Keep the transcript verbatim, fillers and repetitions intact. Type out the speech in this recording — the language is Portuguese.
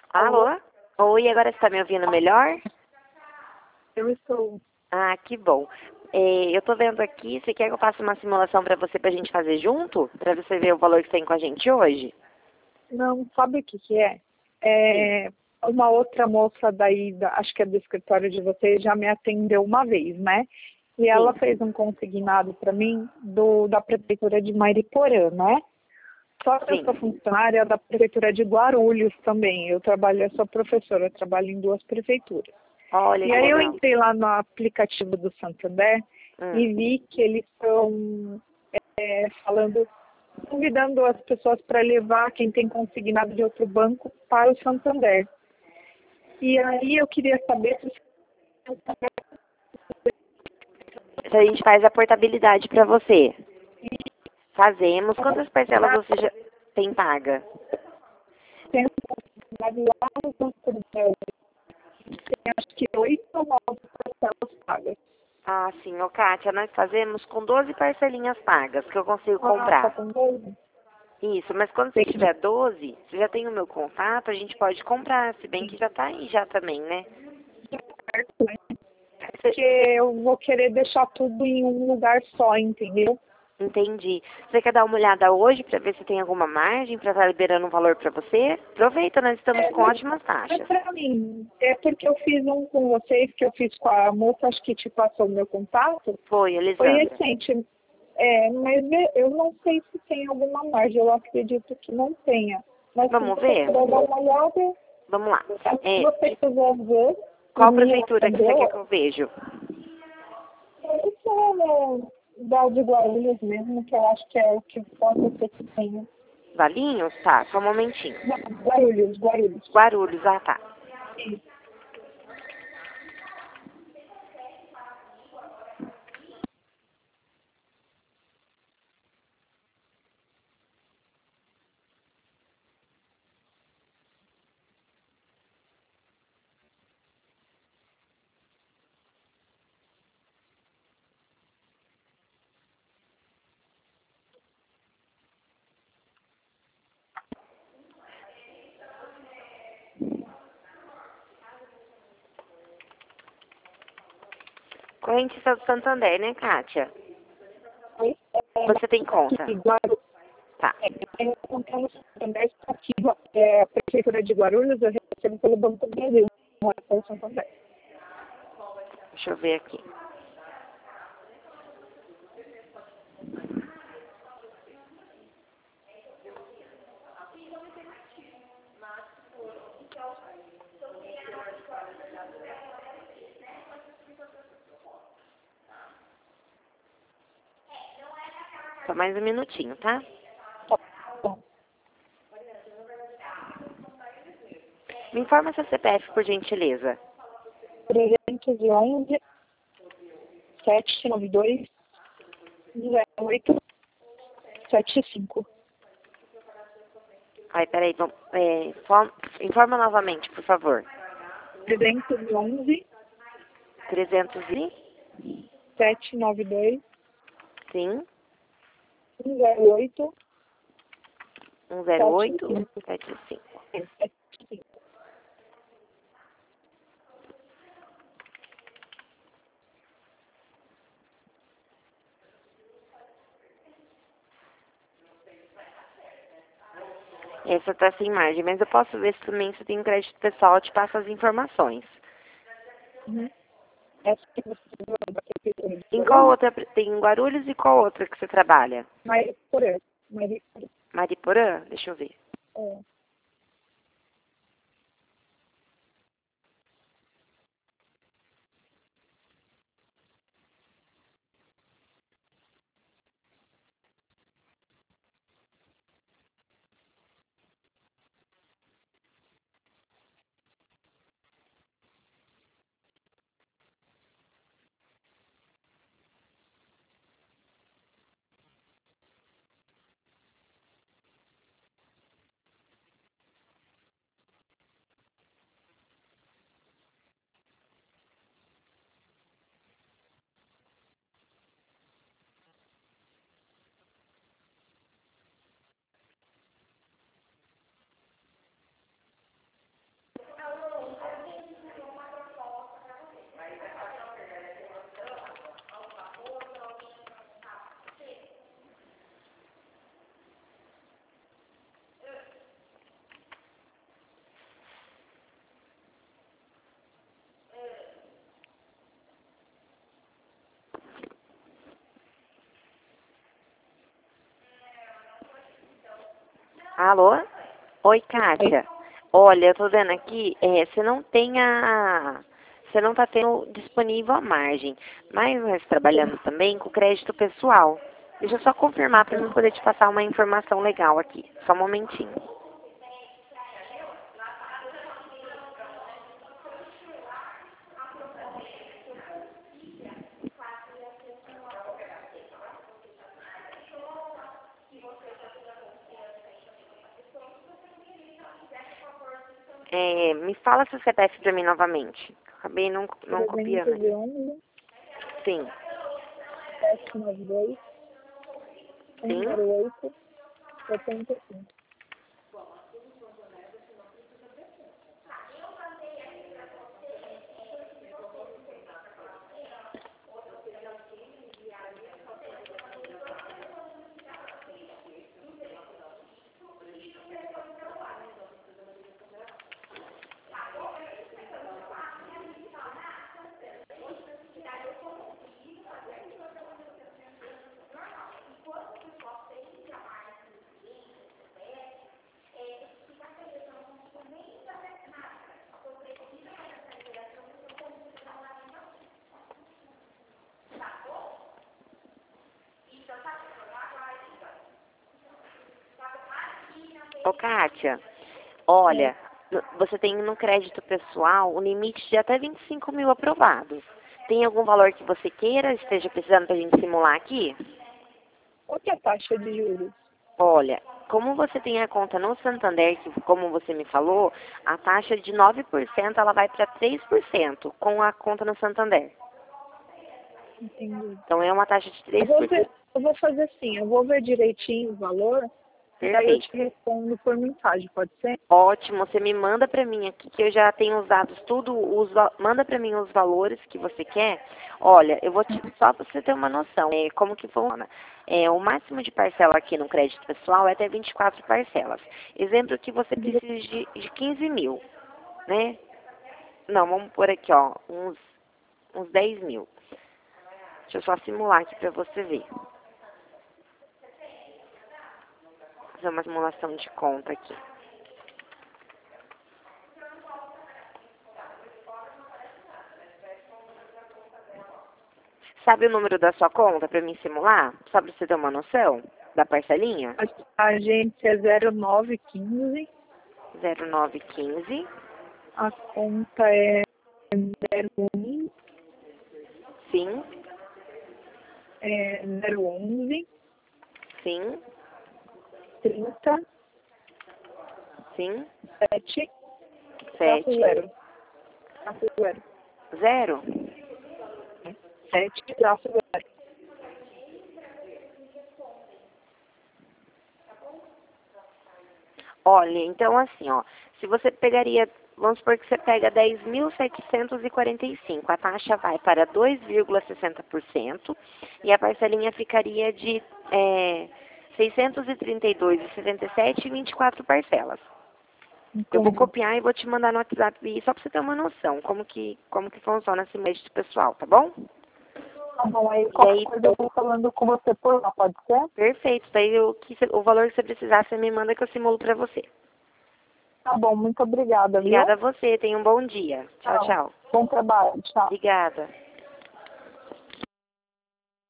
Alô? Alô? Oi, agora você está me ouvindo melhor? Eu estou. Ah, que bom. É, eu tô vendo aqui, você quer que eu faça uma simulação para você pra gente fazer junto? Para você ver o valor que tem com a gente hoje? Não, sabe o que que é? Sim. É uma outra moça daí, da, acho que é do escritório de vocês, já me atendeu uma vez, né? E ela Sim. fez um consignado para mim do, da prefeitura de Mariporã, né? Só que eu Sim. sou funcionária da prefeitura de Guarulhos também. Eu trabalho, eu sou professora, eu trabalho em duas prefeituras. Olha E que aí eu legal. entrei lá no aplicativo do Santander Hum. e vi que eles estão é, falando, convidando as pessoas para levar quem tem consignado de outro banco para o Santander. E aí eu queria saber se Então a gente faz a portabilidade para você. Fazemos. Quantas parcelas você já tem paga? tem consignado lá no Santander. Tem acho que oito ou nove parcelas pagas. Ah, sim, ô Kátia, nós fazemos com doze parcelinhas pagas que eu consigo Ah, só comprar. com doze? Isso, mas quando você Tem tiver doze, você já tem o meu contato, a gente pode comprar, se bem que já tá aí já também, né? certo, né? Você, Porque você- eu vou querer deixar tudo em um lugar só, entendeu? entendi. Você quer dar uma olhada hoje pra ver se tem alguma margem pra estar liberando um valor pra você? Aproveita, nós estamos É, com mas, ótimas mas taxas. pra mim, é porque eu fiz um com vocês, que eu fiz com a moça, acho que te passou o meu contato, Foi, foi Elisandra. recente. É, mas eu não sei se tem alguma margem, eu acredito que não tenha. Mas se Vamos você ver? puder dar uma olhada, Vamos lá. se É, você quiser ver, e qual me prefeitura que você quer respondeu, que eu vejo? isso é né, da de Guarulhos mesmo, que eu acho que é o que pode ser que tenha. Valinhos? Tá, só um momentinho. Não, Guarulhos, Guarulhos. Guarulhos, ah tá. Corrente do Santander, né, Kátia? Aí, é, Você tem aqui, conta? Guarulhos, Tá. é, eu tenho conta no Santander, aqui, é, a Prefeitura de Guarulhos, eu recebo pelo Banco do Brasil, não é pelo Santander. Deixa eu ver aqui. Só mais um minutinho, tá? Tá bom. Me informa seu C P F, por gentileza. trezentos e onze, setecentos e noventa e dois, zero oito sete cinco. Ai, peraí, vamos, é, informa, informa novamente, por favor. trezentos e onze, trezentos e... setecentos e noventa e dois, Sim, zero oito um zero sete oito cinco. sete cinco. É, sete cinco. Essa tá sem margem, mas eu posso ver se também se tem crédito pessoal, eu te passo as informações. Uhum. Essa que você viu da Prefeitura de Em qual Guarulhos, outra, tem em Guarulhos e qual outra que você trabalha? mas por ano. Mas, Mariporã? Deixa eu ver. é, Alô? Oi, Kátia. Olha, eu tô vendo aqui, é, você não tem a... Você não tá tendo disponível a margem, mas nós trabalhamos também com crédito pessoal. Deixa eu só confirmar para eu poder te passar uma informação legal aqui. Só um momentinho. É, me fala seu C P F para mim novamente. Acabei não, não copiando. trezentos e onze, Sim, setecentos e noventa e dois, sim. cento e oito, setenta e cinco. Ô, Kátia, olha, no- você tem no crédito pessoal o limite de até vinte e cinco mil aprovados. Tem algum valor que você queira, esteja precisando para a gente simular aqui? Qual que é a taxa de juros? Olha, como você tem a conta no Santander, que como você me falou, a taxa de nove por cento ela vai para três por cento com a conta no Santander. Entendi. Então é uma taxa de Eu três vou, por ver, cento. eu vou fazer assim, eu vou ver direitinho o valor, e aí eu Perfeito. te respondo por mensagem, pode ser? Ótimo, você me manda para mim aqui que eu já tenho os dados tudo, os, va- manda para mim os valores que você quer. Olha, eu vou te, só para você ter uma noção, é, como que funciona. É, o máximo de parcela aqui no crédito pessoal é até vinte e quatro parcelas. Exemplo que você precisa de, de quinze mil, né? Não, vamos pôr aqui, ó, uns, uns dez mil. Deixa eu só simular aqui para você ver. Fazer uma simulação de conta aqui. Sabe o número da sua conta para mim simular? Só para você ter uma noção da parcelinha? A a agência é zero nove quinze, zero nove quinze, a conta é zero um, sim, é zero onze, sim, trinta, sim, sete, traço sete, zero. Traço zero. zero. sete, traço zero. Olha, então assim, ó, se você pegaria, vamos supor que você pega dez mil setecentos e quarenta e cinco, a taxa vai para dois vírgula sessenta por cento e a parcelinha ficaria de é, seiscentos e trinta e dois vírgula setenta e sete e vinte e quatro parcelas. Eu vou Entendi. copiar e vou te mandar no WhatsApp só para você ter uma noção como que, como que funciona esse crédito pessoal, tá bom? Tá bom, aí E qualquer aí, coisa eu vou falando com você por lá, pode ser? perfeito. Daí o, que cê- o valor que você precisar, você me manda que eu simulo para você. Tá bom, muito obrigada, viu? Obrigada a você. Tenha um bom dia. Tchau, tchau. Bom trabalho, tchau. Obrigada.